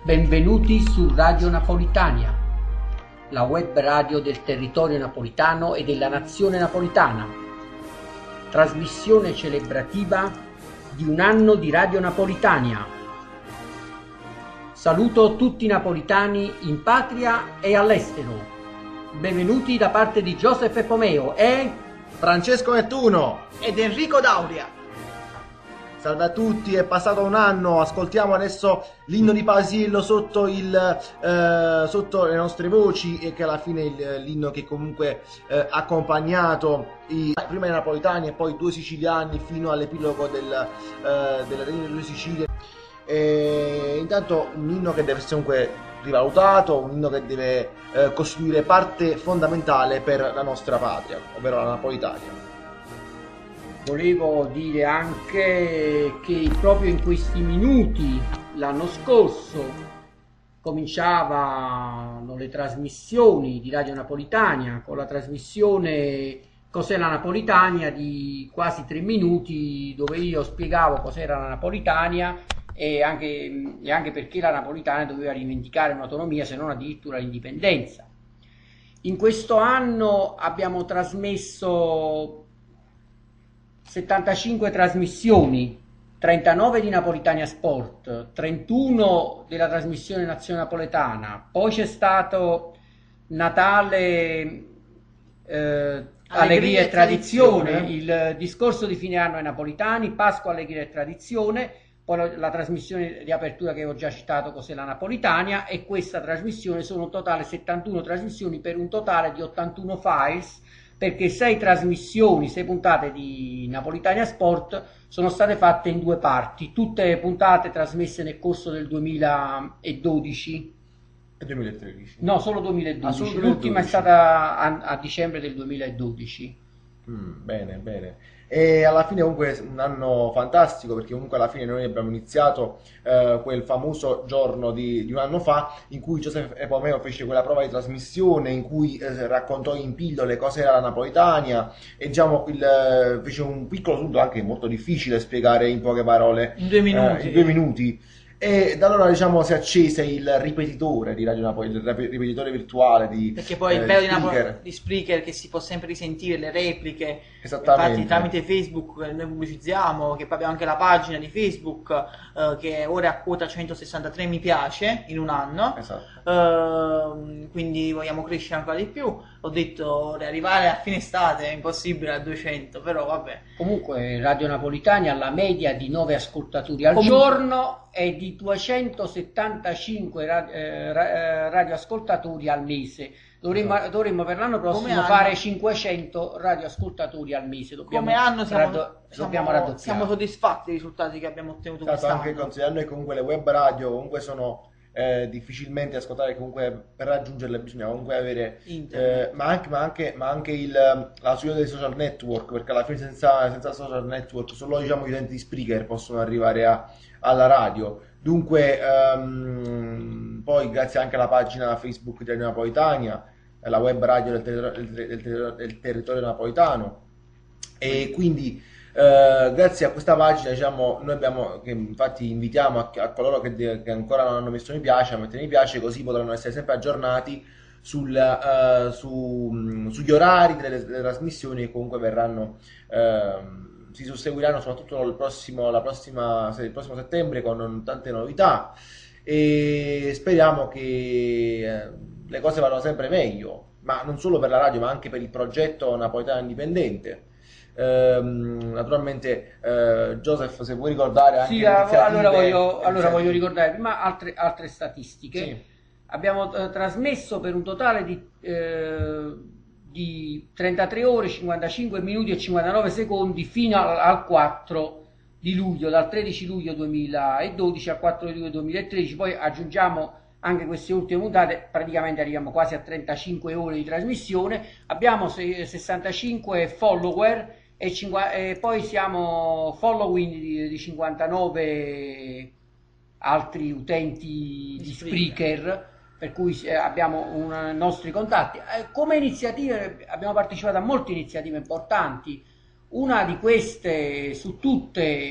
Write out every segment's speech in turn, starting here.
Benvenuti su Radio Napolitania, la web radio del territorio napolitano e della nazione napolitana. Trasmissione celebrativa di un anno di Radio Napolitania. Saluto tutti i napolitani in patria e all'estero. Benvenuti da parte di Joseph Pomeo e Francesco Nettuno ed Enrico Dauria. Salve a tutti, è passato un anno, ascoltiamo adesso l'inno di Paisiello sotto le nostre voci, e che alla fine è l'inno che comunque ha accompagnato prima i napoletani e poi due siciliani fino all'epilogo della Regno delle Due Sicilie. Intanto un inno che deve essere comunque rivalutato, un inno che deve costituire parte fondamentale per la nostra patria, ovvero la Napolitania. Volevo dire anche che proprio in questi minuti, l'anno scorso, cominciavano le trasmissioni di Radio Napolitania con la trasmissione Cos'è la Napolitania di quasi 3 minuti, dove io spiegavo cos'era la Napolitania e anche perché la Napolitania doveva rivendicare un'autonomia, se non addirittura l'indipendenza. In questo anno abbiamo trasmesso 75 trasmissioni, 39 di Napolitania Sport, 31 della trasmissione Nazione Napoletana, poi c'è stato Natale, Allegria e Tradizione, il discorso di fine anno ai napolitani, Pasqua, Allegria e Tradizione, poi la trasmissione di apertura che ho già citato, Cos'è la Napolitania, e questa trasmissione sono un totale 71 trasmissioni per un totale di 81 files, perché 6 puntate di Napolitania Sport sono state fatte in 2 parti, tutte puntate trasmesse nel corso del 2012. E 2013? No, solo 2012. Solo 2012. L'ultima è stata a dicembre del 2012. Bene. E alla fine comunque è un anno fantastico, perché comunque alla fine noi abbiamo iniziato quel famoso giorno di un anno fa in cui Joseph Pomeo fece quella prova di trasmissione in cui raccontò in pillole cosa era la Napolitania e diciamo fece un piccolo sunto anche molto difficile spiegare in poche parole, in 2 minuti. In 2 minuti. E da allora diciamo si accese il ripetitore di Radio Napoli, il ripetitore virtuale perché poi il bello di Spreaker che si può sempre risentire le repliche. Esattamente. Infatti tramite Facebook noi pubblicizziamo, che poi abbiamo anche la pagina di Facebook che ora è a quota 163 mi piace in un anno. Esatto. Quindi vogliamo crescere ancora di più. Ho detto arrivare a fine estate è impossibile a 200, però vabbè. Comunque Radio Napolitania ha la media di 9 ascoltatori al giorno e di 275 radioascoltatori al mese. Dovremmo per l'anno prossimo fare 500 radioascoltatori al mese. Come anno raddoppiare. Siamo soddisfatti dei risultati che abbiamo ottenuto quest'anno. Anche considerando che comunque le web radio comunque sono difficilmente ascoltate, comunque per raggiungerle bisogna comunque avere ma anche la soglia dei social network, perché alla fine senza social network solo diciamo gli utenti di Spreaker possono arrivare alla radio. Dunque poi grazie anche alla pagina Facebook di Radio Napolitania, la web radio del territorio napolitano, e quindi grazie a questa pagina diciamo noi abbiamo, che infatti invitiamo a coloro che ancora non hanno messo mi piace a mettere mi piace, così potranno essere sempre aggiornati sugli orari delle trasmissioni che comunque verranno, si susseguiranno soprattutto il prossimo settembre con tante novità, e speriamo che le cose vadano sempre meglio, ma non solo per la radio ma anche per il progetto Napolitano Indipendente. Naturalmente Joseph, se vuoi ricordare anche voglio ricordare prima altre statistiche. Sì. Abbiamo trasmesso per un totale di 33 ore, 55 minuti e 59 secondi fino al 4 di luglio, dal 13 luglio 2012 al 4 luglio 2013, poi aggiungiamo anche queste ultime puntate, praticamente arriviamo quasi a 35 ore di trasmissione. Abbiamo 65 follower e poi siamo following di 59 altri utenti di Spreaker, per cui abbiamo nostri contatti. Come iniziative abbiamo partecipato a molte iniziative importanti. Una di queste su tutte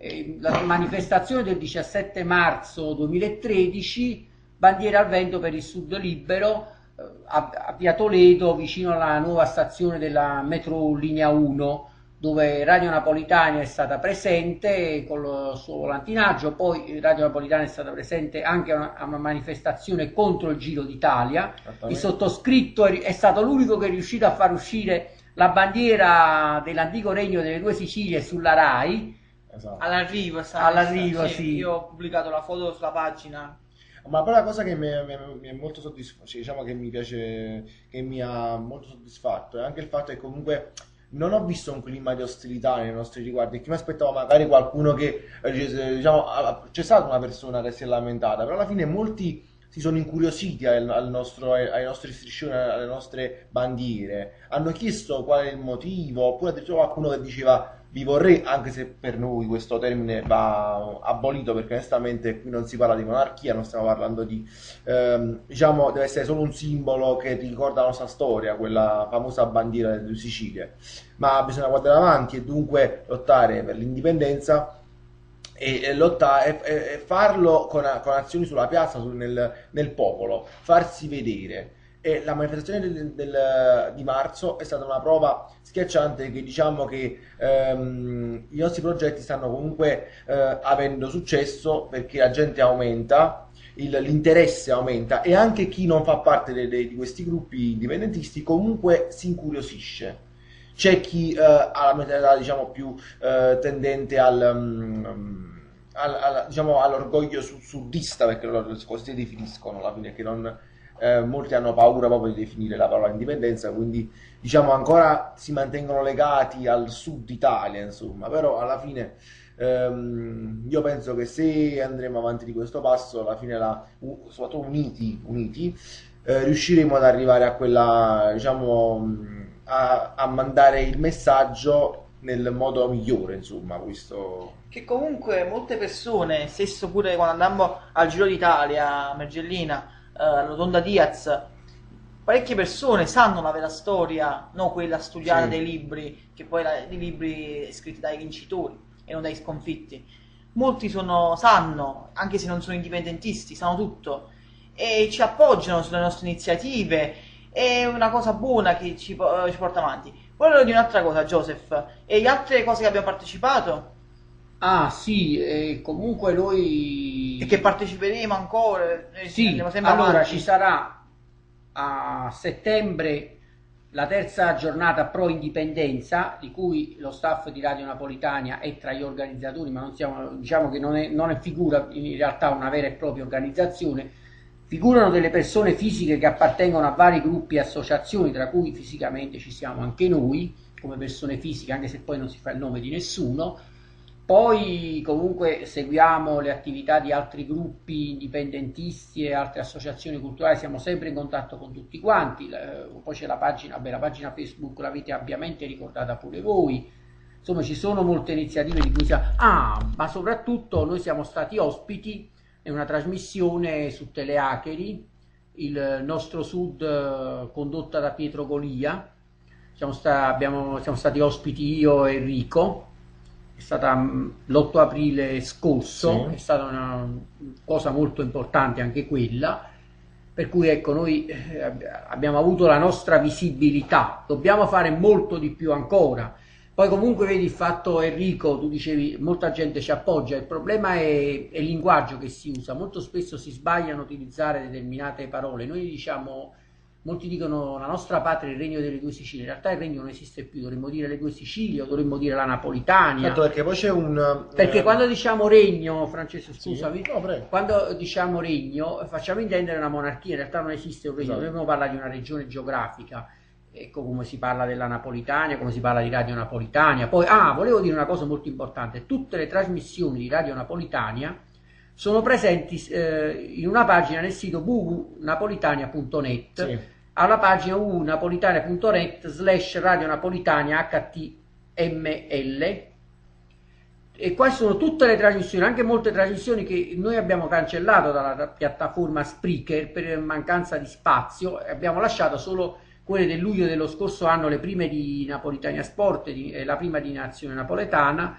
La manifestazione del 17 marzo 2013, bandiera al vento per il Sud libero, a Via Toledo, vicino alla nuova stazione della metro linea 1, dove Radio Napolitana è stata presente con il suo volantinaggio. Poi Radio Napolitana è stata presente anche a una manifestazione contro il Giro d'Italia. Il sottoscritto è stato l'unico che è riuscito a far uscire la bandiera dell'antico regno delle due Sicilie sulla RAI. Esatto. All'arrivo, sì. Io ho pubblicato la foto sulla pagina. Ma poi la cosa che mi è molto soddisfatto, diciamo che mi piace, che mi ha molto soddisfatto, è anche il fatto che comunque non ho visto un clima di ostilità nei nostri riguardi. Che mi aspettavo magari qualcuno che, diciamo, c'è stata una persona che si è lamentata, però alla fine molti si sono incuriositi ai nostri striscioni, alle nostre bandiere, hanno chiesto qual è il motivo, oppure addirittura qualcuno che diceva vi vorrei, anche se per noi questo termine va abolito, perché onestamente qui non si parla di monarchia, non stiamo parlando di, diciamo, deve essere solo un simbolo che ricorda la nostra storia, quella famosa bandiera delle due Sicilie, ma bisogna guardare avanti e dunque lottare per l'indipendenza e lottare e farlo con azioni sulla piazza, nel popolo, farsi vedere. E la manifestazione di marzo è stata una prova schiacciante che diciamo che i nostri progetti stanno comunque avendo successo, perché la gente aumenta, l'interesse aumenta e anche chi non fa parte di questi gruppi indipendentisti comunque si incuriosisce. C'è chi ha la mentalità, diciamo, più tendente diciamo, all'orgoglio sudista, perché così si definiscono alla fine, che non... molti hanno paura proprio di definire la parola indipendenza, quindi diciamo ancora si mantengono legati al sud Italia, insomma, però alla fine io penso che se andremo avanti di questo passo, alla fine soprattutto uniti riusciremo ad arrivare a quella, diciamo, a mandare il messaggio nel modo migliore, insomma, questo... Che comunque molte persone, stesso pure quando andammo al Giro d'Italia a Mergellina, alla Rotonda Diaz, parecchie persone sanno la vera storia, non quella studiata dei libri, che poi dei libri scritti dai vincitori e non dai sconfitti. Molti sanno, anche se non sono indipendentisti, sanno tutto e ci appoggiano sulle nostre iniziative. È una cosa buona che ci porta avanti. Volevo dire un'altra cosa, Joseph, e le altre cose che abbiamo partecipato? Ah sì, comunque noi... E che parteciperemo ancora? Sì, allora avanti. Ci sarà a settembre la terza giornata pro indipendenza, di cui lo staff di Radio Napolitania è tra gli organizzatori, ma non siamo, diciamo che non è figura in realtà una vera e propria organizzazione. Figurano delle persone fisiche che appartengono a vari gruppi e associazioni, tra cui fisicamente ci siamo anche noi, come persone fisiche, anche se poi non si fa il nome di nessuno. Poi comunque seguiamo le attività di altri gruppi indipendentisti e altre associazioni culturali, siamo sempre in contatto con tutti quanti. Poi c'è la pagina Facebook, l'avete ampiamente ricordata pure voi. Insomma, ci sono molte iniziative di cui siamo... ma soprattutto noi siamo stati ospiti è una trasmissione su Teleacheri, il nostro Sud, condotta da Pietro Golia. Siamo stati ospiti io e Enrico, è stata l'8 aprile scorso, sì. È stata una cosa molto importante anche quella, per cui ecco, noi abbiamo avuto la nostra visibilità, dobbiamo fare molto di più ancora. Poi comunque vedi il fatto, Enrico, tu dicevi molta gente ci appoggia, il problema è il linguaggio che si usa, molto spesso si sbagliano a utilizzare determinate parole. Noi diciamo, molti dicono la nostra patria è il regno delle due Sicilie, in realtà il regno non esiste più, dovremmo dire le due Sicilie o dovremmo dire la Napolitania. Certo, perché poi c'è perché quando diciamo regno, Francesco scusami, sì? No, quando diciamo regno facciamo intendere una monarchia, in realtà non esiste un regno, dovremmo parlare di una regione geografica. Ecco come si parla della Napolitania, come si parla di Radio Napolitania. Poi, volevo dire una cosa molto importante, tutte le trasmissioni di Radio Napolitania sono presenti in una pagina nel sito www.napolitania.net, sì. Alla pagina www.napolitania.net /Radio Napolitania HTML, e qua sono tutte le trasmissioni, anche molte trasmissioni che noi abbiamo cancellato dalla piattaforma Spreaker per mancanza di spazio, abbiamo lasciato solo quelle del luglio dello scorso anno, le prime di Napolitania Sport, la prima di Nazione Napoletana,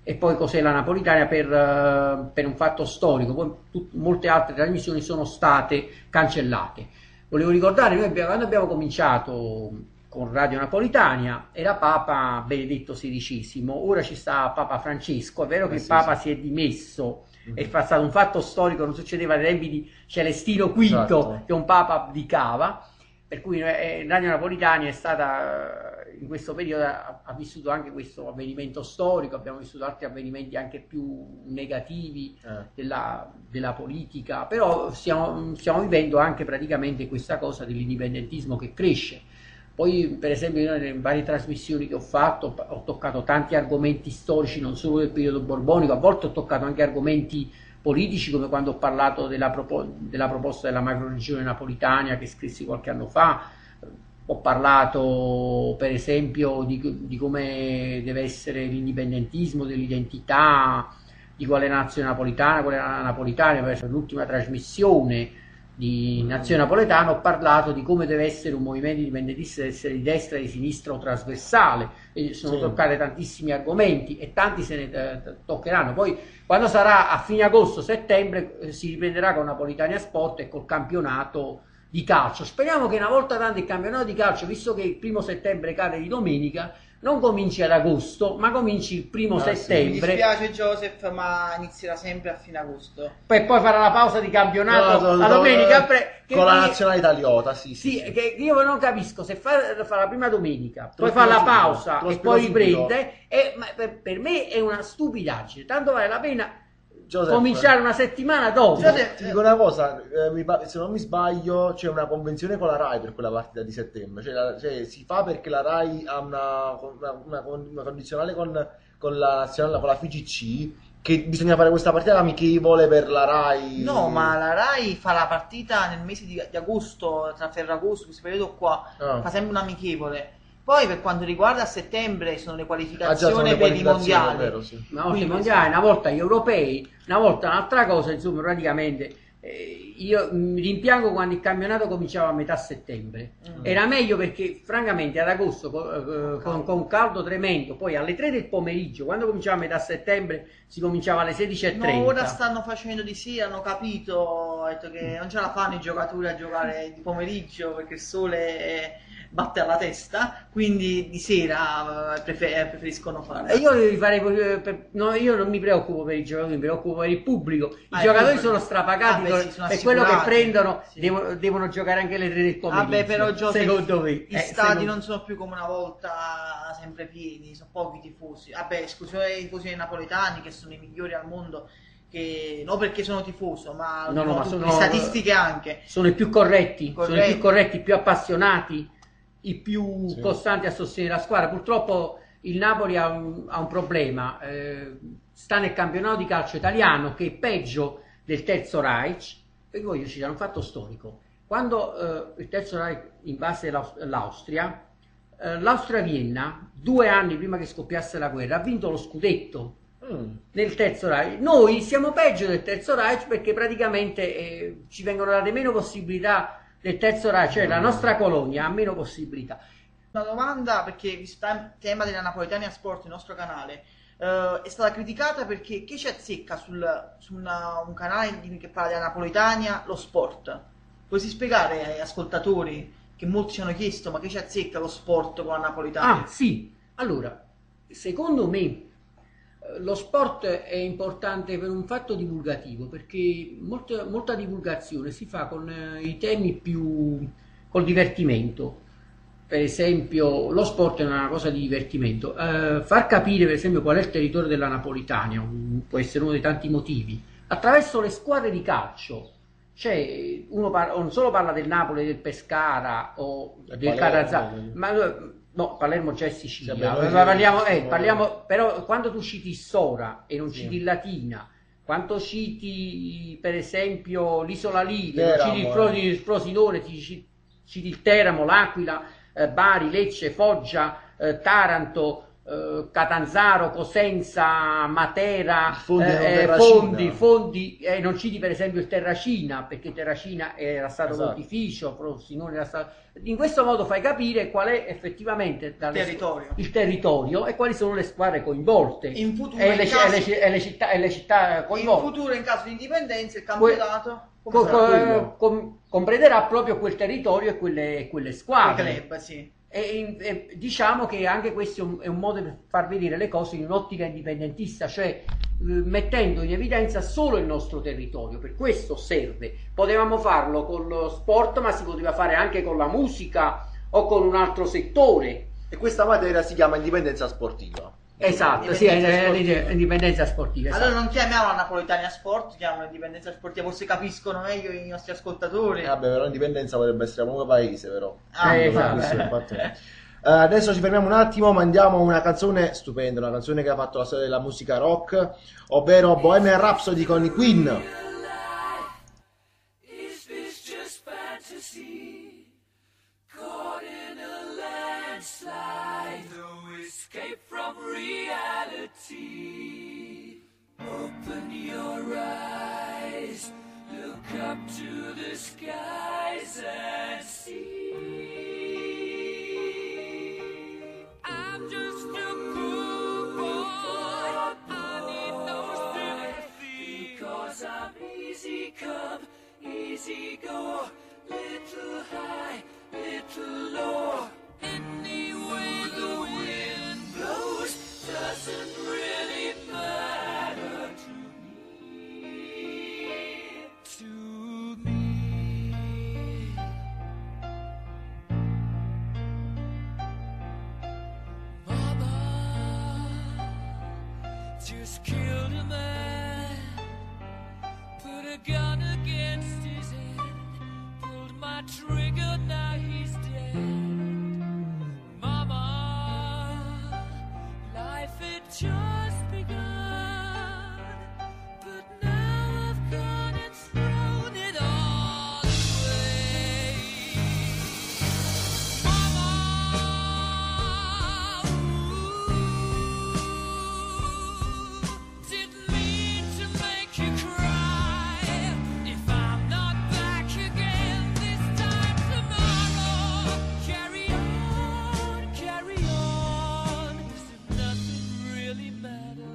e poi cos'è la Napolitania per un fatto storico. Poi molte altre trasmissioni sono state cancellate. Volevo ricordare, noi quando abbiamo cominciato con Radio Napolitania era Papa Benedetto XVI, ora ci sta Papa Francesco. È vero che il Papa si è dimesso, è stato un fatto storico, non succedeva ai tempi di Celestino V, esatto, che un Papa abdicava, per cui Radio Napolitania è stata in questo periodo ha vissuto anche questo avvenimento storico, abbiamo vissuto altri avvenimenti anche più negativi della politica, però stiamo vivendo anche praticamente questa cosa dell'indipendentismo che cresce. Poi per esempio io nelle varie trasmissioni che ho fatto ho toccato tanti argomenti storici, non solo del periodo borbonico, a volte ho toccato anche argomenti politici, come quando ho parlato della proposta della macroregione napolitana che scrissi qualche anno fa. Ho parlato per esempio di come deve essere l'indipendentismo, dell'identità, di quale nazione napolitana, qual è la napolitana. Per l'ultima trasmissione di Nazione Napoletana ho parlato di come deve essere un movimento indipendentista, deve essere di destra, di sinistra o trasversale, e sono toccati tantissimi argomenti e tanti se ne toccheranno. Poi quando sarà a fine agosto, settembre si riprenderà con Napolitania Sport e col campionato di calcio. Speriamo che una volta tanto il campionato di calcio, visto che il 1° settembre cade di domenica, non cominci ad agosto, ma cominci il 1° settembre. Mi dispiace Joseph, ma inizierà sempre a fine agosto. Poi farà la pausa di campionato la domenica con la nazionale italiota, sì. Che io non capisco se fa la prima domenica, poi fa la pausa e poi riprende, ma per me è una stupidaggine, tanto vale la pena cominciare una settimana dopo. Ti dico una cosa, se non mi sbaglio c'è una convenzione con la Rai per quella partita di settembre, cioè si fa perché la Rai ha una condizionale con la nazionale, con la FIGC, che bisogna fare questa partita amichevole per la Rai. No, ma la Rai fa la partita nel mese di agosto, tra Ferragosto, questo periodo qua, fa sempre un amichevole. Poi per quanto riguarda settembre sono le qualificazioni per i mondiali, vero, sì. Una volta i mondiali, una volta gli europei, una volta un'altra cosa, insomma praticamente io mi rimpiango quando il campionato cominciava a metà settembre. Era meglio perché francamente ad agosto con caldo tremendo, poi alle 3 del pomeriggio, quando cominciava a metà settembre si cominciava alle 16:30. No, ora stanno facendo di sì, hanno capito, detto che non ce la fanno i giocatori a giocare di pomeriggio perché il sole batte alla testa, quindi di sera preferiscono fare. Io li farei io non mi preoccupo per i giocatori, mi preoccupo per il pubblico. I giocatori sono strapagati per quello che prendono, sì. devono giocare anche alle 3 del pomeriggio. Vabbè, però Joseph, secondo me gli stadi non sono più come una volta sempre pieni, sono pochi tifosi. Vabbè, esclusione dei tifosi dei napoletani che sono i migliori al mondo. Non perché sono tifoso, ma sono le statistiche anche. Sono i più corretti, sono i più corretti, i più appassionati, i più costanti a sostenere la squadra. Purtroppo il Napoli ha un problema, sta nel campionato di calcio italiano che è peggio del Terzo Reich. E voglio citare un fatto storico: quando il Terzo Reich invase l'Austria, l'Austria-Vienna 2 anni prima che scoppiasse la guerra ha vinto lo scudetto nel Terzo Reich. Noi siamo peggio del Terzo Reich perché praticamente ci vengono date meno possibilità del Terzo Reich, cioè la nostra colonia ha meno possibilità. Una domanda, perché visto il tema della Napolitania Sport, il nostro canale è stata criticata perché chi ci azzecca su un canale che parla della Napolitania lo sport? Puoi spiegare ai ascoltatori, che molti ci hanno chiesto, ma che ci azzecca lo sport con la Napolitania? Ah sì, allora secondo me lo sport è importante per un fatto divulgativo, perché molta divulgazione si fa con i temi col divertimento. Per esempio lo sport è una cosa di divertimento, far capire per esempio qual è il territorio della Napolitania può essere uno dei tanti motivi attraverso le squadre di calcio. Cioè uno non solo parla del Napoli, del Pescara o del Carazza, ma no, Palermo già è Sicilia. Parliamo, però quando tu citi Sora e non citi il Latina, quando citi per esempio l'Isola Lidia, citi il Frosinone, citi il Teramo, l'Aquila, Bari, Lecce, Foggia, Taranto, Catanzaro, Cosenza, Matera, fondi, non citi per esempio il Terracina, perché Terracina era stato pontificio, Frosinone era stato... In questo modo fai capire qual è effettivamente il territorio e quali sono le squadre coinvolte in futuro, e le città coinvolte. In futuro, in caso di indipendenza, il campionato comprenderà proprio quel territorio e quelle squadre. Club, sì. E diciamo che anche questo è un modo per far vedere le cose in un'ottica indipendentista, cioè mettendo in evidenza solo il nostro territorio. Per questo serve. Potevamo farlo con lo sport, ma si poteva fare anche con la musica o con un altro settore. E questa materia si chiama indipendenza sportiva. Esatto, sì, indipendenza sportiva. Esatto. Allora non chiamiamola Napoletania Sport, chiamiamola indipendenza sportiva, forse capiscono meglio i nostri ascoltatori. Vabbè, però indipendenza potrebbe essere un nuovo paese, però. Esatto. Adesso ci fermiamo un attimo, mandiamo una canzone stupenda, una canzone che ha fatto la storia della musica rock, ovvero Bohemian Rhapsody con i Queen. Escape from reality. Open your eyes, look up to the skies and see. I'm just a poor boy, I need no sympathy, because I'm easy come, easy go, little high, little low. Anyway the wind blows doesn't really matter to me. Mama just killed a man, put a gun against his head, pulled my trigger, now he's dead. Life had just begun, but now I've gone and thrown it all away. Mama, didn't mean to make you cry. If I'm not back again this time tomorrow, carry on, carry on. Nothing really matters.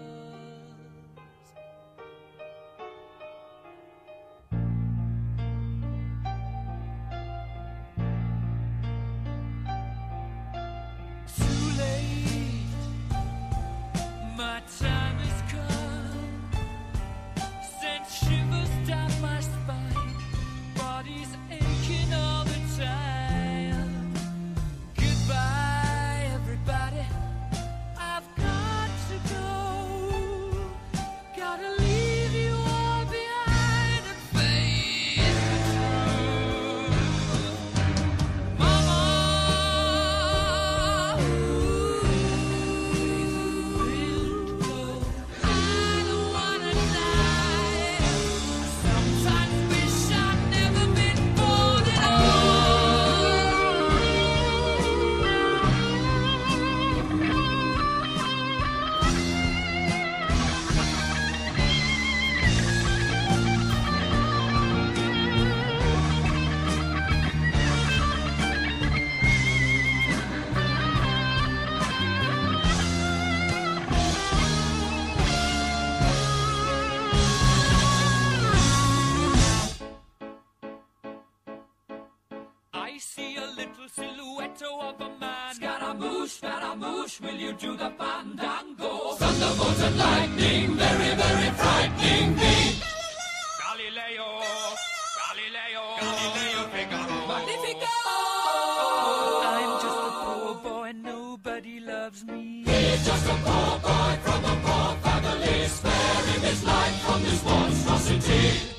Too late, my time has come. Sent shivers down my spine, body's aching all the time. Goodbye, everybody. I've got to go, gotta leave you all behind and face the truth. Mama, I don't wanna die. Sometimes wish I'd never been born at I see a little silhouette of a man. Scaramouche, will you do the fandango? Thunderbolts and lightning, very, very frightening me. Galileo, Figaro. Magnifico! I'm just a poor boy, nobody loves me. He's just a poor boy from a poor family, sparing his life from this monstrosity.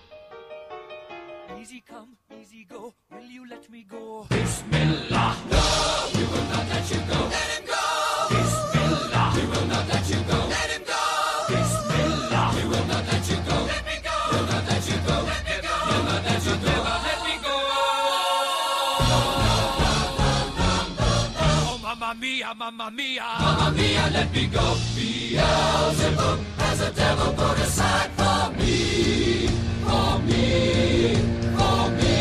Easy come, easy go, will you let me go? Bismillah, no, we will not let you go. Let him go! Bismillah, we will not let you go. Let him go! Bismillah, we will not let you go. Let me go! We'll not let you go. Let me go! We'll not let you go. Let me go! Oh, mama, Mamma mia, mamma mia. Mamma mia, let me go. Beelzebub has a devil put aside for me, for me, for me.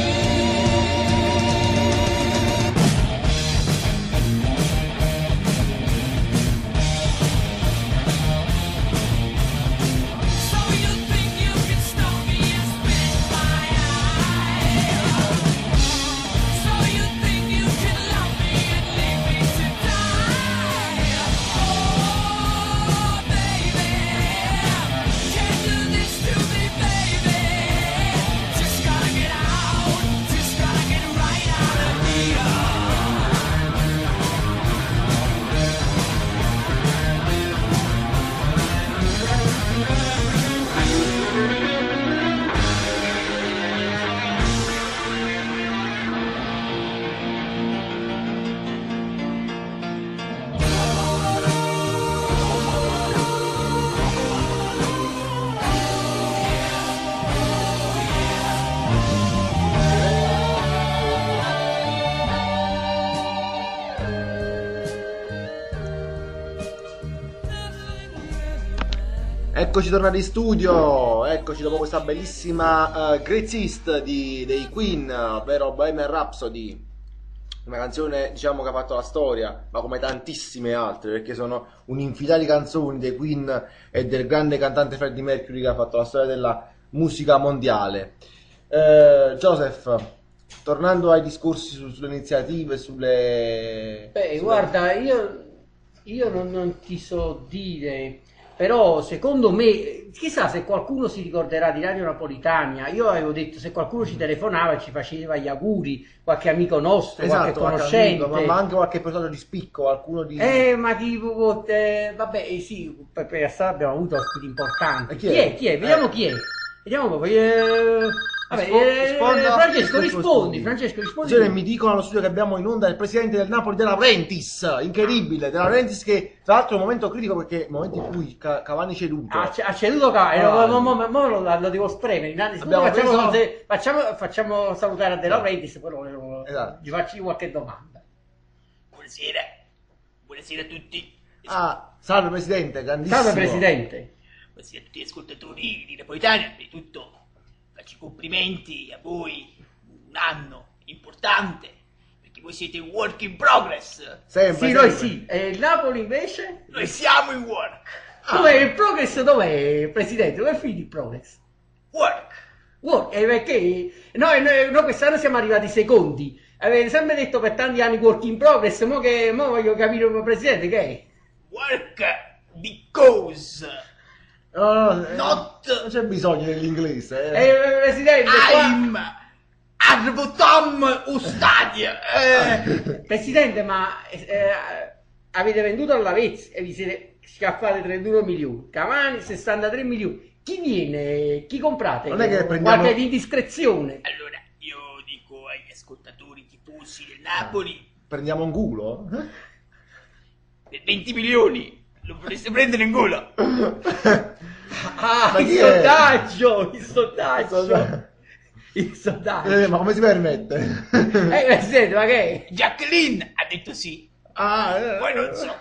So you think you can stop me and spit my eye? So you think you can love me and leave me to die? Oh, baby, can't do this to me, baby. Just gotta get out, just gotta get right out of here. Eccoci tornati in studio, eccoci dopo questa bellissima Great East dei Queen, ovvero Bohemian Rhapsody, una canzone diciamo che ha fatto la storia, ma come tantissime altre, perché sono un'infinità di canzoni dei Queen e del grande cantante Freddie Mercury che ha fatto la storia della musica mondiale. Joseph, tornando ai discorsi sulle iniziative, Guarda, io non ti so dire, però secondo me, chissà se qualcuno si ricorderà di Radio Napolitania. Io avevo detto se qualcuno ci telefonava e ci faceva gli auguri, qualche amico nostro, qualche conoscente, ma anche qualche personaggio di spicco, qualcuno di... ma tipo, vabbè, sì, per strada abbiamo avuto ospiti importanti. Chi è? Vediamo chi è. Vediamo proprio. Francesco, rispondi. Mi dicono allo studio che abbiamo in onda il presidente del Napoli, De Laurentiis, incredibile, De Laurentiis, che tra l'altro è un momento critico perché è il momento in cui Cavani ceduto. Ha ceduto Cavani, lo devo spremere. Facciamo salutare a De Laurentiis, poi gli faccio qualche domanda. Buonasera a tutti. Salve presidente, grandissimo. Salve presidente. Buonasera a tutti gli ascoltatori di Napolitania. Prima di tutto faccio i complimenti a voi, un anno importante, perché voi siete in work in progress. Sempre. Noi sì. E il Napoli invece? Noi siamo in work. Dov'è il progress? Dov'è, presidente? Dove è finito il progress? Work. Perché noi quest'anno siamo arrivati secondi. Avete sempre detto per tanti anni work in progress, mo voglio capire come presidente che è. Work because non not c'è bisogno dell'inglese. Presidente, I'm at bottom of stadio. Presidente, ma avete venduto all'Avezzi e vi siete scaffati 31 milioni. Cavani 63 milioni. Chi viene? Chi comprate? Non è che prendiamo... Qualche indiscrezione. Allora, io dico agli ascoltatori tifosi del Napoli, Prendiamo un culo? per 20 milioni lo potreste prendere in gola. Ah, Ma il chi è? sondaggio. Ma come si permette? Presidente, ma che è? Jacqueline ha detto sì. Poi non so.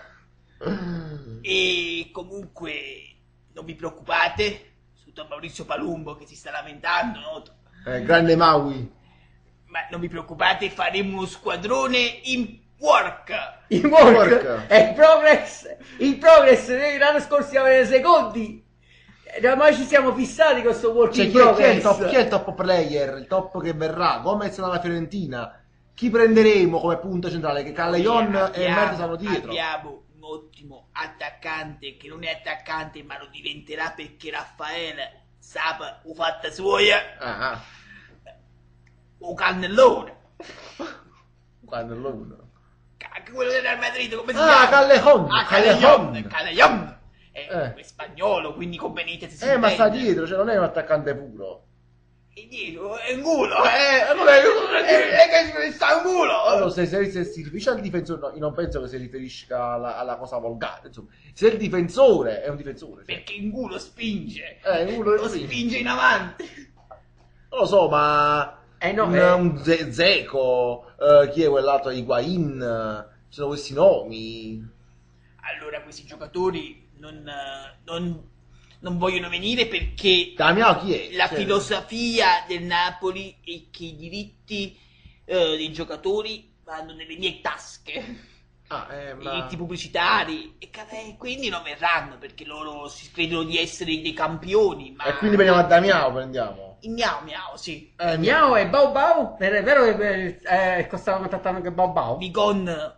E comunque non vi preoccupate, sotto Maurizio Palumbo che si sta lamentando, noto. Grande Maui. Ma non vi preoccupate, faremo uno squadrone in work. Il work. E il progress l'anno scorso siamo nei secondi. Ormai ci siamo fissati con questo work in progress. Chi è il top player? Il top che verrà? Gomez dalla Fiorentina. Chi prenderemo come punto centrale? Che Callejon e Mertens stanno dietro. Abbiamo un ottimo attaccante che non è attaccante ma lo diventerà perché Raffaele sa o fatta sua. O Cannellone. Cannellone. Anche quello del Real Madrid, come si chiama? Callejon. È spagnolo, quindi con Benitez si ma sta intende. dietro, cioè non è un attaccante puro. E dietro è un culo, che sta un culo. Allora, se si riferisce al difensore, no, io non penso che si riferisca alla cosa volgare, insomma. Se il difensore è un difensore, cioè. Perché in culo spinge, lo spinge in avanti. Non lo so, ma un Dzeko, chi è quell'altro, Higuain, sono questi nomi. Allora, questi giocatori non vogliono venire perché Damiano chi è? la Cioè, filosofia del Napoli è che i diritti dei giocatori vanno nelle mie tasche. I diritti pubblicitari e quindi non verranno perché loro si credono di essere dei campioni. Ma E quindi prendiamo a Damiano, prendiamo. il miau, sì. Miao e Bau Bau, è vero che stavano trattando anche Bau Bau? Bigon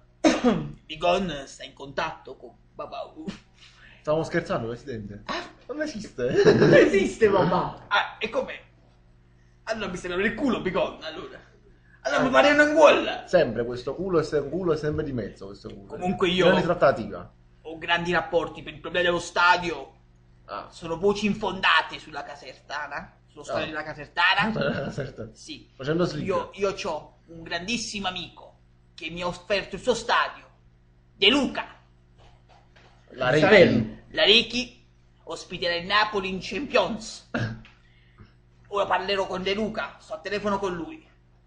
sta in contatto con Babau. Stavamo scherzando, Presidente. Non esiste. Non esiste Bau Bau. Ah, e com'è? Allora mi sembra il culo Bigon, allora mi pare una gol. Sempre questo culo è sempre di mezzo questo culo. Comunque io- Grande trattativa. Ho grandi rapporti per il problema dello stadio. Ah. Sono voci infondate sulla Casertana, sullo stadio della Casertana. Certo. Sì. Facendo sling. Io ho un grandissimo amico che mi ha offerto il suo stadio, De Luca. La Salerno. Reti. La Ricky ospiterà il Napoli in Champions. Ora parlerò con De Luca, sto a telefono con lui.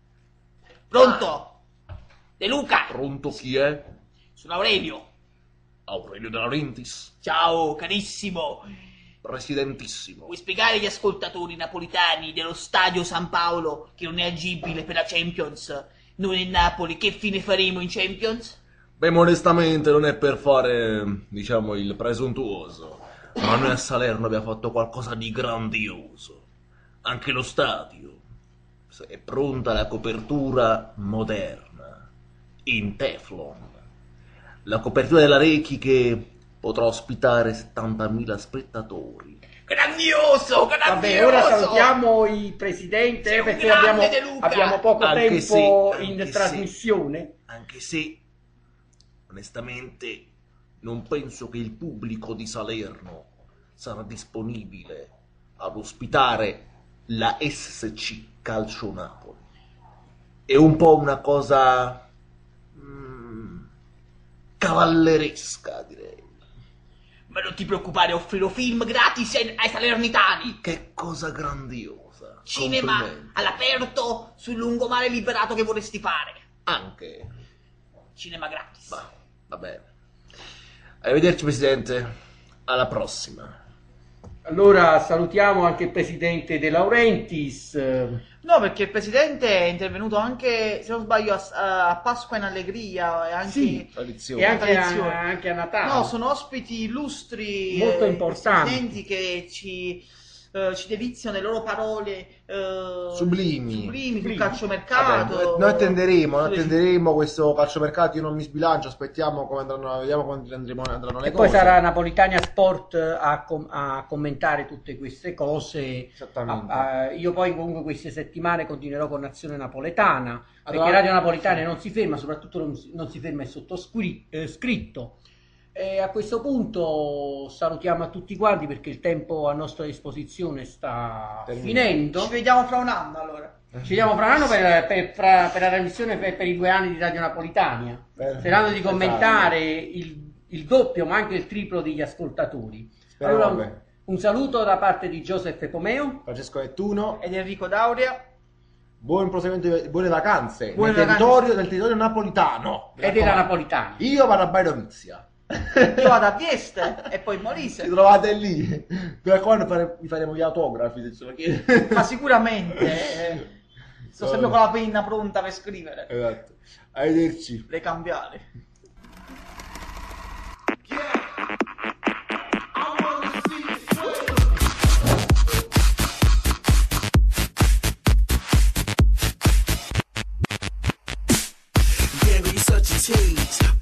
Pronto? De Luca, Pronto chi è? sono Aurelio. Aurelio De Laurentiis. Ciao, carissimo. Presidentissimo. Vuoi spiegare agli ascoltatori napolitani dello stadio San Paolo che non è agibile per la Champions? Noi nel Napoli che fine faremo in Champions? Beh, modestamente non è per fare, diciamo, il presuntuoso, ma noi a Salerno abbiamo fatto qualcosa di grandioso. Anche lo stadio è pronta la copertura moderna, in Teflon. La copertura della Rechi che potrà ospitare 70.000 spettatori. Grandioso, grandioso! Vabbè, ora salutiamo il presidente Sei un perché grande De Luca. abbiamo poco Anche tempo se- in anche se- trasmissione. Anche se, onestamente, non penso che il pubblico di Salerno sarà disponibile ad ospitare la SC Calcio Napoli. È un po' una cosa cavalleresca, direi. Ma non ti preoccupare, offrirò film gratis ai salernitani. Che cosa grandiosa. Cinema Complimenti. all'aperto sul lungomare liberato che vorresti fare. Anche. Cinema gratis. Va bene. Arrivederci, Presidente. Alla prossima. Allora salutiamo anche il presidente De Laurentiis. No, perché il presidente è intervenuto anche, se non sbaglio, a Pasqua in Allegria e anche... Sì. Tradizione. E anche tradizione. anche a Natale. No, sono ospiti illustri, Molto importanti. presidenti che ci deliziano le loro parole Sublimi. sul calciomercato. Vabbè, noi attenderemo questo calciomercato. Io non mi sbilancio, aspettiamo come andranno, vediamo come andranno le E cose. poi sarà Napolitania Sport a commentare tutte queste cose. Esattamente. Io poi comunque queste settimane continuerò con Nazione Napoletana, perché Allora- Radio Napoletana non si ferma, soprattutto non si ferma il sottoscritto. E a questo punto salutiamo a tutti quanti perché il tempo a nostra disposizione sta Termina. finendo. Ci vediamo fra un anno allora. Ci vediamo fra un anno per la trasmissione per i 2 anni di Radio Napolitania, sperando di commentare il doppio ma anche il triplo degli ascoltatori. Speriamo Allora, bene. un saluto da parte di Giuseppe Pomeo. Francesco Nettuno. Ed Enrico Dauria. Buon proseguimento, buone vacanze Buone nel vacanze. territorio napolitano. Ed era Napolitana. Io vado a Baidovizia. Io vado a Vieste e poi Molise. Ci trovate lì. Per quando vi faremo gli autografi. Perché... Ma sicuramente sto sempre con la penna pronta per scrivere. Esatto. Arrivederci. Le cambiali. Gary's such a tease.